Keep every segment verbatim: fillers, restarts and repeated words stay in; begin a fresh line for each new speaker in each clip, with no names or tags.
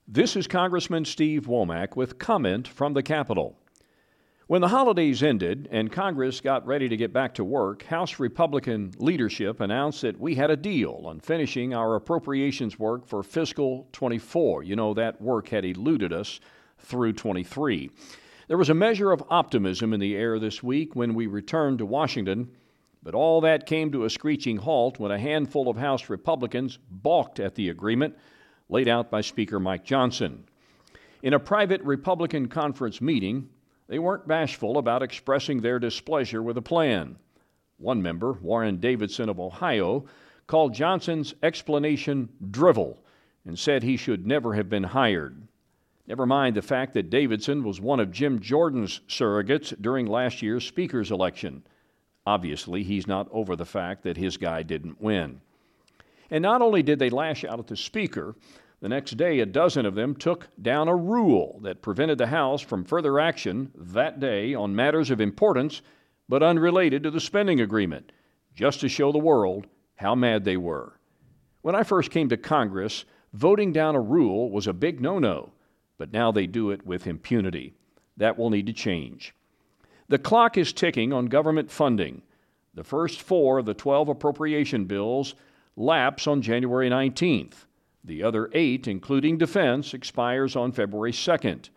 This is Congressman Steve Womack with comment from the Capitol. When the holidays ended and Congress got ready to get back to work, House Republican leadership announced that we had a deal on finishing our appropriations work for fiscal twenty-four. You know, that work had eluded us through twenty-three. There was a measure of optimism in the air this week when we returned to Washington, but all that came to a screeching halt when a handful of House Republicans balked at the agreement laid out by Speaker Mike Johnson. In a private Republican conference meeting, they weren't bashful about expressing their displeasure with the plan. One member, Warren Davidson of Ohio, called Johnson's explanation drivel and said he should never have been hired. Never mind the fact that Davidson was one of Jim Jordan's surrogates during last year's Speaker's election. Obviously, he's not over the fact that his guy didn't win. And not only did they lash out at the Speaker, the next day a dozen of them took down a rule that prevented the House from further action that day on matters of importance but unrelated to the spending agreement, just to show the world how mad they were. When I first came to Congress, voting down a rule was a big no-no, but now they do it with impunity. That will need to change. The clock is ticking on government funding. The first four of the twelve appropriation bills lapse on January nineteenth. The other eight, including defense, expires on February second.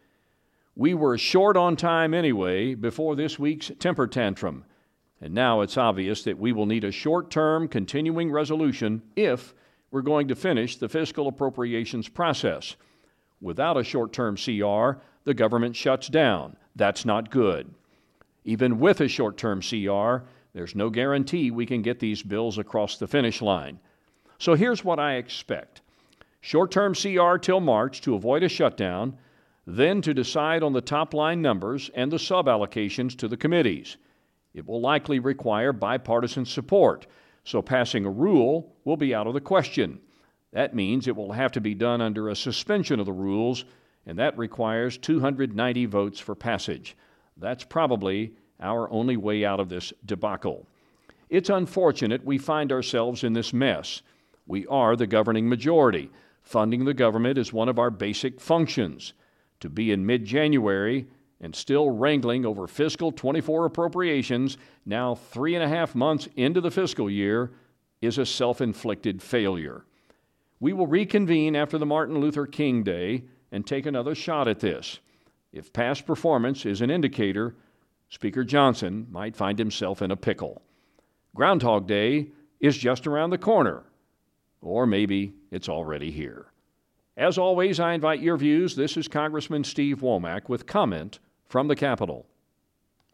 We were short on time anyway before this week's temper tantrum, and now it's obvious that we will need a short-term continuing resolution if we're going to finish the fiscal appropriations process. Without a short-term C R, the government shuts down. That's not good. Even with a short-term C R, there's no guarantee we can get these bills across the finish line. So here's what I expect. Short-term C R till March to avoid a shutdown, then to decide on the top-line numbers and the sub-allocations to the committees. It will likely require bipartisan support, so passing a rule will be out of the question. That means it will have to be done under a suspension of the rules, and that requires two hundred ninety votes for passage. That's probably our only way out of this debacle. It's unfortunate we find ourselves in this mess. We are the governing majority. Funding the government is one of our basic functions. To be in mid-January and still wrangling over fiscal twenty-four appropriations, now three and a half months into the fiscal year, is a self-inflicted failure. We will reconvene after the Martin Luther King Day and take another shot at this. If past performance is an indicator, Speaker Johnson might find himself in a pickle. Groundhog Day is just around the corner. Or maybe it's already here. As always, I invite your views. This is Congressman Steve Womack with comment from the Capitol.